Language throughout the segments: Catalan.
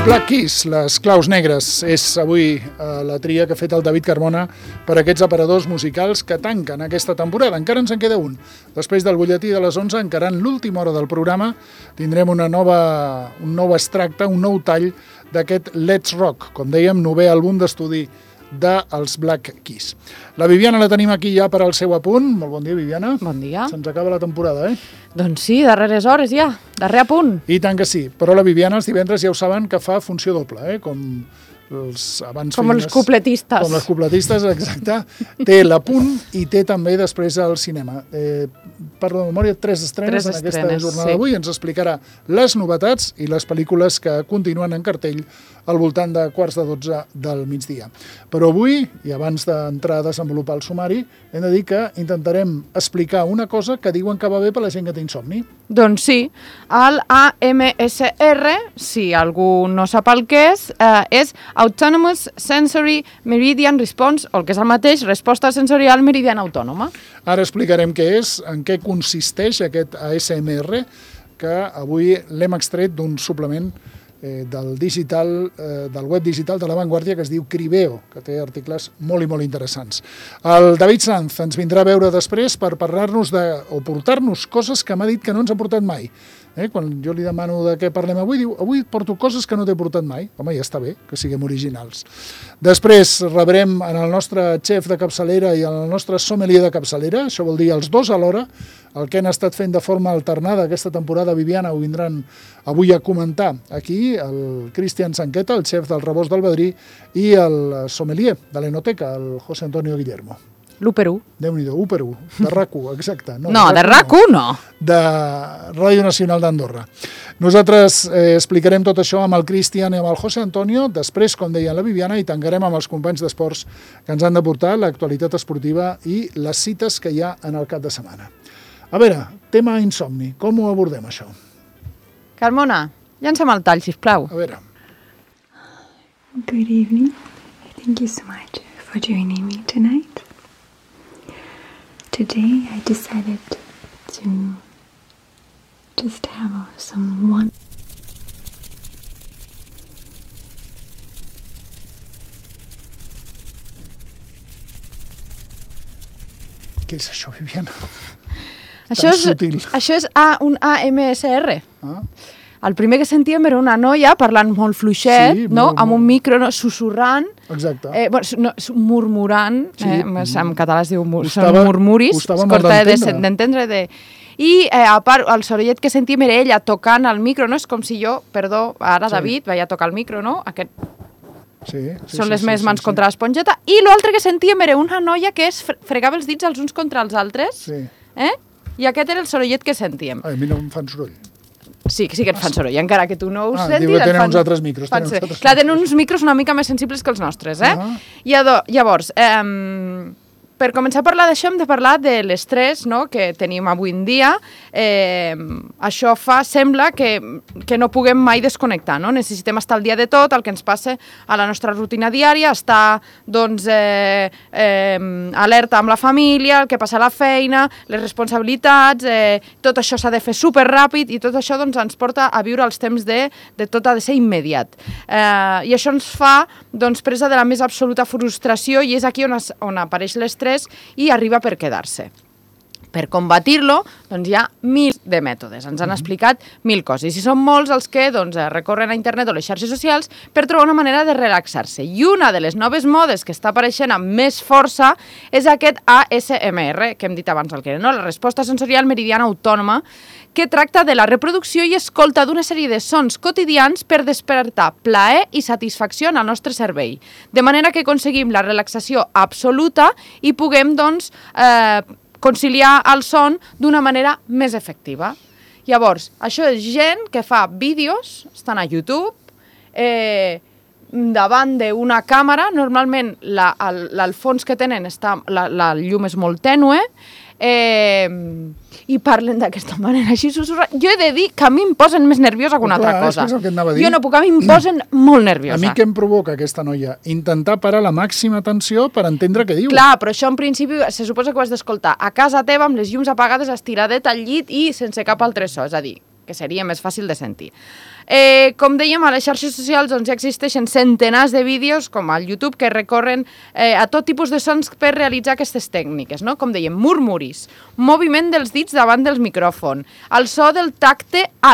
Black Keys, les claus negres, és avui la tria que ha fet el David Carmona per aquests aparadors musicals que tanquen aquesta temporada. Encara ens en queda un. Després del butlletí de les 11, encara en l'última hora del programa, tindrem un nou extracte, un nou tall d'aquest Let's Rock, com dèiem, novè àlbum d'estudi dels Black Keys. La Viviana la tenim aquí ja per al seu apunt. Molt bon dia, Viviana. Bon dia. Se'ns acaba la temporada, Doncs sí, darreres hores ja, darrer apunt. I tant que sí, però la Viviana els divendres ja ho saben que fa funció doble, com els cupletistes. Com les cupletistes, exacte. Té l'apunt i té també després el cinema. Parlo de memòria, tres estrenes en aquesta jornada d'avui. Ens explicarà les novetats i les pel·lícules que continuen en cartell al voltant de 11:45 del migdia. Però avui, i abans d'entrar a desenvolupar el sumari, hem de dir que intentarem explicar una cosa que diuen que va bé per la gent que té insomni. Doncs sí, el AMSR, si algú no sap el que és Autonomous Sensory Meridian Response, o el que és el mateix, resposta sensorial meridiana autònoma. Ara explicarem què és, en què consisteix aquest ASMR, que avui l'hem extret d'un suplement del web digital de La Vanguardia que es diu Cribeo, que té articles molt i molt interessants. El David Sanz ens vindrà a veure després per parlar-nos o portar-nos coses que m'ha dit que no ens ha portat mai. Quan jo li demano de què parlem avui, diu, avui porto coses que no t'he portat mai. Home, ja està bé que siguem originals. Després rebrem en el nostre xef de capçalera i en el nostre sommelier de capçalera, això vol dir els dos alhora, el que han estat fent de forma alternada aquesta temporada, Viviana, ho vindran avui a comentar aquí, el Cristian Sanqueta, el xef del Rebost del Badrí, i el sommelier de l'Enoteca, el José Antonio Guillermo. L'Uper1. Déu-n'hi-do, Uper1, de RAC1, exacte. No, de RAC1 no. De Ràdio Nacional d'Andorra. Nosaltres explicarem tot això amb el Cristian i amb el José Antonio, després, com deia la Viviana, i tancarem amb els companys d'esports que ens han de portar l'actualitat esportiva i les cites que hi ha en el cap de setmana. A veure, tema insomni, com ho abordem, això? Carmona, llança'm el tall, sisplau. A veure. Good evening. Thank you so much for joining me tonight. Today I decided to just have some one... Què és això, Viviana? Això és un AMSR. Ah. El primer que sentíem era una noia parlant molt fluixet, sí, amb un micro susurrant, murmurant, en català es diu són murmuris, es corta d'entendre. I a part, el sorollet que sentíem era ella tocant el micro, no? És com si jo, David, vaig a tocar el micro, no? Són les meves mans contra l'espongeta. I l'altre que sentíem era una noia que fregava els dits els uns contra els altres, i aquest era el sorollet que sentíem. A mi no em fan soroll. Sí que et fan soroll, encara que tu no ho sentis. Diu que tenen uns altres micros. Clar, tenen uns micros una mica més sensibles que els nostres, Llavors, per començar a parlar d'això hem de parlar de l'estrès que tenim avui en dia. Això sembla que no puguem mai desconnectar, no? Necessitem estar al dia de tot, el que ens passa a la nostra rutina diària, estar alerta amb la família, el que passa a la feina, les responsabilitats, tot això s'ha de fer superràpid i tot això ens porta a viure els temps de tot ha de ser immediat. I això ens fa presa de la més absoluta frustració i és aquí on apareix l'estrès i arriba per quedar-se. Per combatir-lo, hi ha mil de mètodes. Ens han explicat mil coses. I són molts els que recorren a internet o les xarxes socials per trobar una manera de relaxar-se. I una de les noves modes que està apareixent amb més força és aquest ASMR, que hem dit abans el que era, la resposta sensorial meridiana autònoma, que tracta de la reproducció i escolta d'una sèrie de sons quotidians per despertar plaer i satisfacció en el nostre cervell. De manera que aconseguim la relaxació absoluta i puguem, conciliar el son d'una manera més efectiva. Llavors, això és gent que fa vídeos, estan a YouTube, davant d'una càmera, normalment el fons que tenen, la llum és molt tènue, i parlen d'aquesta manera així susurrant. Jo he de dir que a mi em posen més nerviosa que una altra cosa. Jo no puc, a mi em posen molt nerviosa. A mi què em provoca aquesta noia? Intentar parar la màxima atenció per entendre què diu. Clar, però això en principi se suposa que ho has d'escoltar a casa teva amb les llums apagades, estiradeta al llit i sense cap altre so. És a dir, que seria més fàcil de sentir. Com dèiem, a les xarxes socials ja existeixen centenars de vídeos, com al YouTube, que recorren a tot tipus de sons per realitzar aquestes tècniques, no? Com dèiem, murmuris, moviment dels dits davant del micròfon, el so del tacte a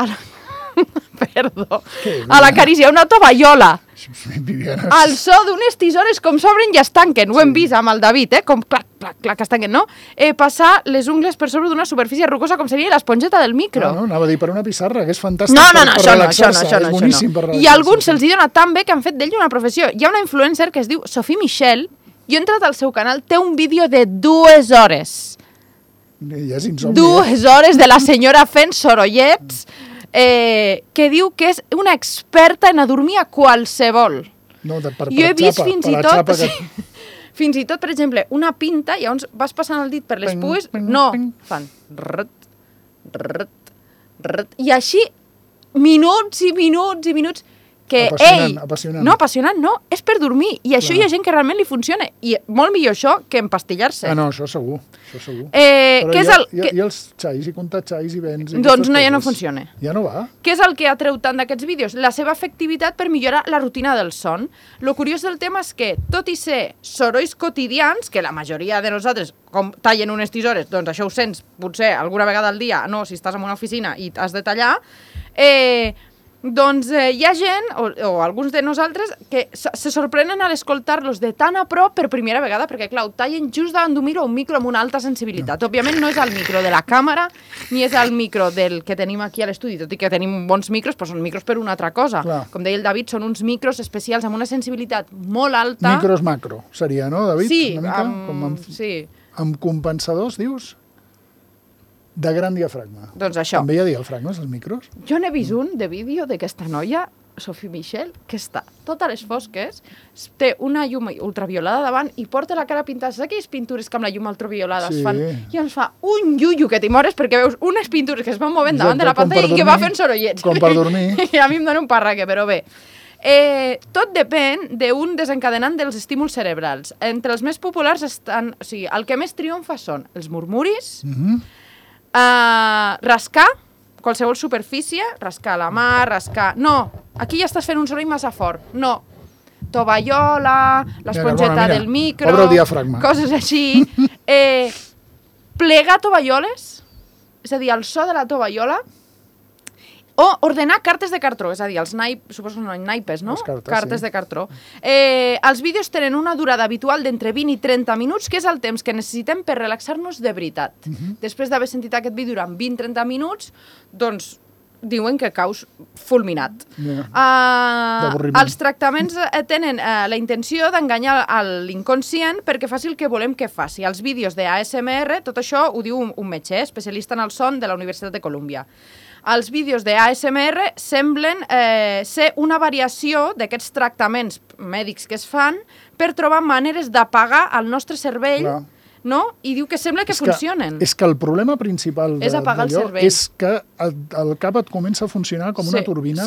l'acariciar una tovallola, el so d'unes tisores com s'obren i es tanquen, ho hem vist amb el David, com clac, clac, clac, es tanquen, no? Passar les ungles per sobre d'una superfície rugosa com seria l'esponjeta del micro. No, anava a dir per una pissarra, que és fantàstic per relaxar-se, és boníssim per relaxar-se. I a alguns se'ls dona tan bé que han fet d'ell una professió. Hi ha una influencer que es diu Sophie Michel, i he entrat al seu canal, té un vídeo de 2 hores. Ja és insomni. 2 hores de la senyora fent sorollets, que diu que és una experta en adormir a qualsevol. No, per jo he vist fins i tot, que... fins i tot, per exemple, una pinta, i llavors vas passant el dit per les pues, no, fan rrrt, rrrt, rrrt, i així minuts i minuts i minuts, que apassionant. No, apassionant no, és per dormir, i això hi ha gent que realment li funciona, i molt millor això que empastillar-se. No, això segur, això segur. Però i els xais, i comptar xais i vents... Doncs no, ja no funciona. Ja no va. Què és el que atreu tant d'aquests vídeos? La seva efectivitat per millorar la rutina del son. Lo curiós del tema és que, tot i ser sorolls quotidians, que la majoria de nosaltres, com tallen unes tisores, doncs això ho sents potser alguna vegada al dia, no, si estàs en una oficina i has de tallar, doncs hi ha gent, o alguns de nosaltres, que se sorprenen a l'escoltar-los de tan a prop per primera vegada, perquè, clar, ho tallen just davant d'un micro amb una alta sensibilitat. Òbviament no és el micro de la càmera, ni és el micro del que tenim aquí a l'estudi, tot i que tenim bons micros, però són micros per una altra cosa. Clar. Com deia el David, són uns micros especials amb una sensibilitat molt alta. Micros macro, seria, no, David? Sí, una mica? sí. Amb compensadors, dius? De gran diafragma. Doncs això. També hi ha diafragmes, els micros? Jo n'he vist un de vídeo d'aquesta noia, Sophie Michel, que està totes les fosques, té una llum ultraviolada davant i porta la cara pintada. Saps aquelles pintures que amb la llum ultraviolada es fan? I ens fa un iuiu que t'hi mores perquè veus unes pintures que es van movent davant de la pantalla i que va fent sorollets. Com per dormir. I a mi em dona un parraque, però bé. Tot depèn d'un desencadenant dels estímuls cerebrals. Entre els més populars estan... O sigui, el que més triomfa són els murmuris, rascar qualsevol superfície, rascar la mà, rascar... No, aquí ja estàs fent un soroll massa fort. No, tovallola, l'esponjeta del micro... Obre el diafragma. Coses així. Plegar tovalloles, és a dir, el so de la tovallola, o ordenar cartes de cartró, és a dir, els naipes, suposo que són naipes, no? Cartes de cartró. Els vídeos tenen una durada habitual d'entre 20 i 30 minuts, que és el temps que necessitem per relaxar-nos de veritat. Després d'haver sentit aquest vídeo durant 20-30 minuts, doncs diuen que caus fulminat. Els tractaments tenen la intenció d'enganyar l'inconscient perquè faci el que volem que faci. Els vídeos d'ASMR, tot això ho diu un metge, especialista en el son de la Universitat de Colúmbia. Els vídeos d'ASMR semblen ser una variació d'aquests tractaments mèdics que es fan per trobar maneres d'apagar el nostre cervell, no? I diu que sembla que funcionen. És que el problema principal d'allò és que el cap et comença a funcionar com una turbina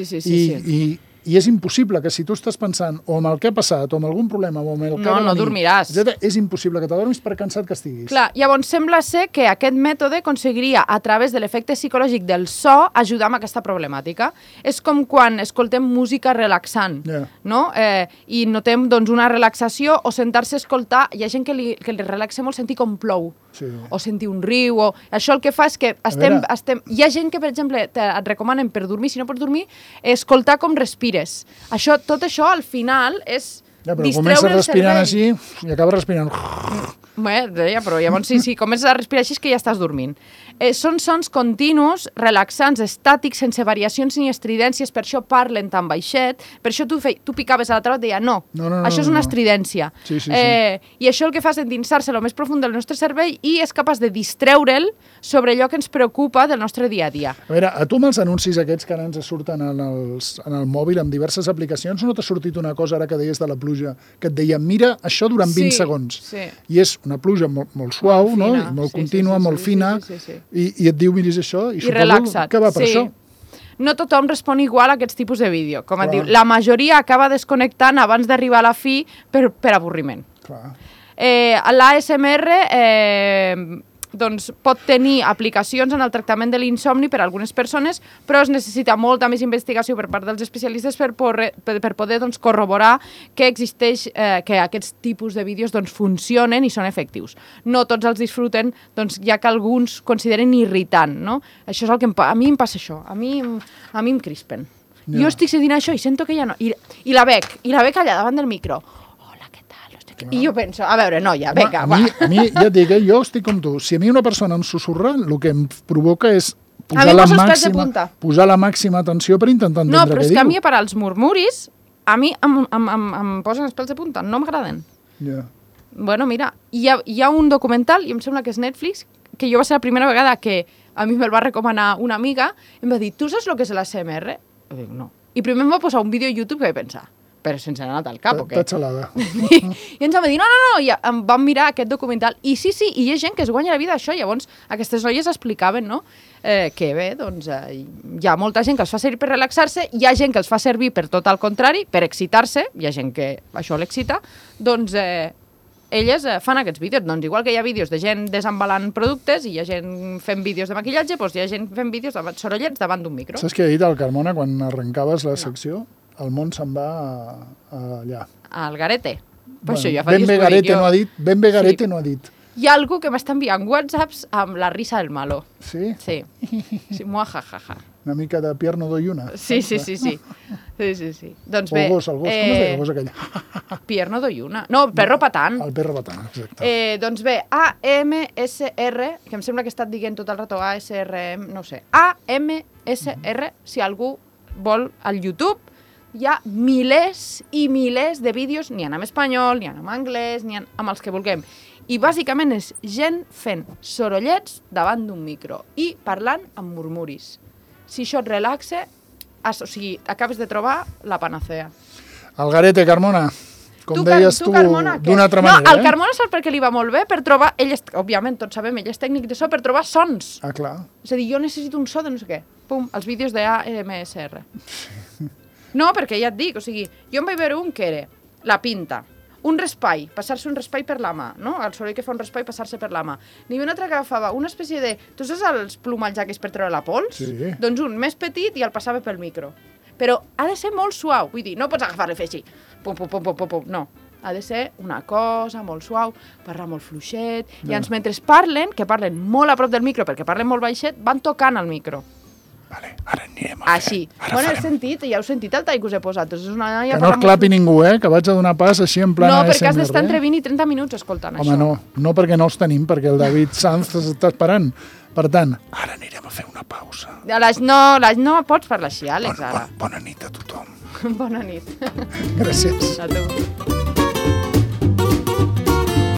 i és impossible que si tu estàs pensant o amb el que ha passat o amb algun problema o amb el que no dormiràs. És impossible que t'adormis per cansat que estiguis. Clar, llavors sembla ser que aquest mètode aconseguiria, a través de l'efecte psicològic del so, ajudar amb aquesta problemàtica. És com quan escoltem música relaxant, no? I notem doncs, una relaxació o sentar-se a escoltar. Hi ha gent que li relaxa molt sentir com plou. O sentir un riu, això el que fa és que hi ha gent que, per exemple, et recomanen per dormir, si no pots dormir, escoltar com respires. Tot això, al final, és distreure el cervell. Però comença respirant així i acaba respirant... Però llavors si comences a respirar així és que ja estàs dormint. Són sons continus, relaxants, estàtics, sense variacions ni estridències, per això parlen tan baixet, per això tu picaves a la taula i deia no, això és una estridència. I això el que fa és endinsar-se el més profund del nostre cervell i és capaç de distreure'l sobre allò que ens preocupa del nostre dia a dia. A veure, a tu amb els anuncis aquests que ara ens surten en el mòbil amb diverses aplicacions, no t'ha sortit una cosa ara que deies de la pluja, que et deia mira això durant 20 segons. I és una pluja molt suau, molt contínua, molt fina, i et diu, miris això, i suposo que va per això. No tothom respon igual a aquests tipus de vídeo. Com et diu, la majoria acaba desconnectant abans d'arribar a la fi per avorriment. L'ASMR doncs, pot tenir aplicacions en el tractament de l'insomni per a algunes persones, però es necessita molta més investigació per part dels especialistes per poder doncs, corroborar que existeix, que aquests tipus de vídeos doncs, funcionen i són efectius. No tots els disfruten, doncs, ja que alguns consideren irritant, no? Això és el que a mi em passa això, a mi em crispen. Jo estic sentint això i sento que ja no... I la veig allà davant del micro. Hola, què tal? I jo penso, a veure, noia, vinga, va. A mi, ja et dic, jo estic com tu. Si a mi una persona em susurra, el que em provoca és posar la màxima atenció per intentar entendre què diu. No, però és que a mi, per als murmuris, a mi em posen els pèls de punta, no m'agraden. Ja. Bueno, mira, hi ha un documental, i em sembla que és Netflix, que jo va ser la primera vegada que a mi me'l va recomanar una amiga, i em va dir, tu saps el que és l'ASMR? I dic, no. I primer em va posar un vídeo a YouTube que vaig pensar, però sense anar al cap, o què? T'ha xalada. I ens va dir, no, i em vam mirar aquest documental, i sí, i hi ha gent que es guanya la vida això, llavors aquestes noies explicaven, no?, que bé, doncs, hi ha molta gent que els fa servir per relaxar-se, hi ha gent que els fa servir per tot el contrari, per excitar-se, hi ha gent que això l'excita, doncs elles fan aquests vídeos, doncs igual que hi ha vídeos de gent desembalant productes i hi ha gent fent vídeos de maquillatge, doncs hi ha gent fent vídeos de sorollets davant d'un micro. Saps què ha dit el Carmona quan arrencaves la secció? El món se'n va allà. Al garete. Bueno, això ja fa ben bé garete no ha dit, ben bé garete no ha dit. Hi ha algú que m'està enviant whatsapps amb la risa del malo. Sí? Sí. Muajajaja. Una mica de Pierno Doyuna. Sí. Doncs bé... El gos, com es deia el gos aquell? Pierno Doyuna. No, perro patant. El perro patant, exacte. Doncs bé, AMSR, que em sembla que he estat dient tot el rato ASRM, no ho sé. AMSR, si algú vol al YouTube, hi ha milers i milers de vídeos, n'hi ha en espanyol, n'hi ha en anglès, n'hi ha amb els que vulguem. I bàsicament és gent fent sorollets davant d'un micro i parlant amb murmuris. Si això et relaxa, o sigui, acabes de trobar la panacea. El garete, Carmona, com deies tu, d'una altra manera. No, el Carmona sap perquè li va molt bé per trobar, òbviament, tots sabem, ell és tècnic de so, per trobar sons. Ah, clar. És a dir, jo necessito un so de no sé què. Pum, els vídeos de AMSR. No, perquè ja et dic, o sigui, jo em vaig veure un que era la pinta, un raspall, passar-se un raspall per la mà, no? El soroll que fa un raspall, passar-se per la mà. N'hi havia un altre que agafava una espècie de... Tu saps els plomalls aquells per treure la pols? Sí. Doncs un més petit i el passava pel micro. Però ha de ser molt suau, vull dir, no pots agafar-lo i fer així, pum, no. Ha de ser una cosa molt suau, parlar molt fluixet, i llavors mentre parlen, que parlen molt a prop del micro, perquè parlen molt baixet, van tocant el micro. Vale, ara anirem a fer. Així. Bueno, ja heu sentit el tall que us he posat. Que no es clapi ningú, que vaig a donar pas així en plan ASMR. No, perquè has d'estar entre 20 i 30 minuts escoltant això. Home, no perquè no els tenim, perquè el David Sanz s'està esperant. Per tant, ara anirem a fer una pausa. No pots parlar així, Àlex, ara. Bona nit a tothom. Bona nit. Gràcies. A tu.